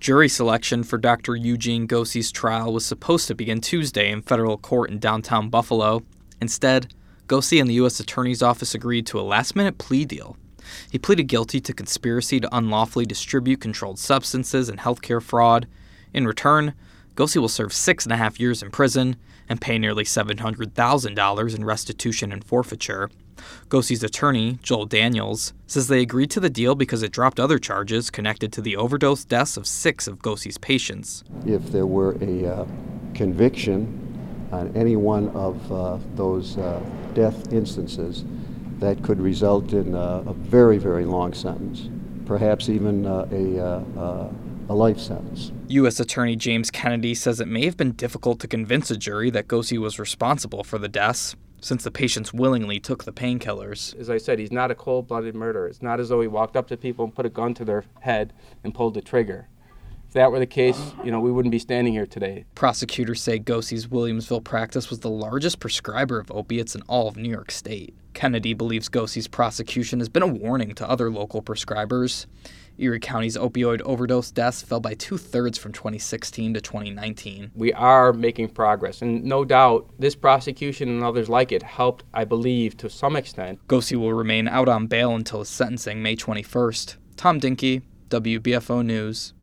Jury selection for Dr. Eugene Gosey's trial was supposed to begin Tuesday in federal court in downtown Buffalo. Instead, Gosey and the U.S. Attorney's Office agreed to a last-minute plea deal. He pleaded guilty to conspiracy to unlawfully distribute controlled substances and healthcare fraud. In return, Gosey will serve 6.5 years in prison and pay nearly $700,000 in restitution and forfeiture. Gosey's attorney, Joel Daniels, says they agreed to the deal because it dropped other charges connected to the overdose deaths of 6 of Gosey's patients. If there were a conviction on any one of those death instances, that could result in a very, very long sentence, perhaps even a life sentence. U.S. Attorney James Kennedy says it may have been difficult to convince a jury that Gosey was responsible for the deaths, since the patients willingly took the painkillers. As I said, he's not a cold-blooded murderer. It's not as though he walked up to people and put a gun to their head and pulled the trigger. If that were the case, we wouldn't be standing here today. Prosecutors say Gosey's Williamsville practice was the largest prescriber of opiates in all of New York State. Kennedy believes Gosey's prosecution has been a warning to other local prescribers. Erie County's opioid overdose deaths fell by 2/3 from 2016 to 2019. We are making progress, and no doubt this prosecution and others like it helped, I believe, to some extent. Gosey will remain out on bail until his sentencing May 21st. Tom Dinky, WBFO News.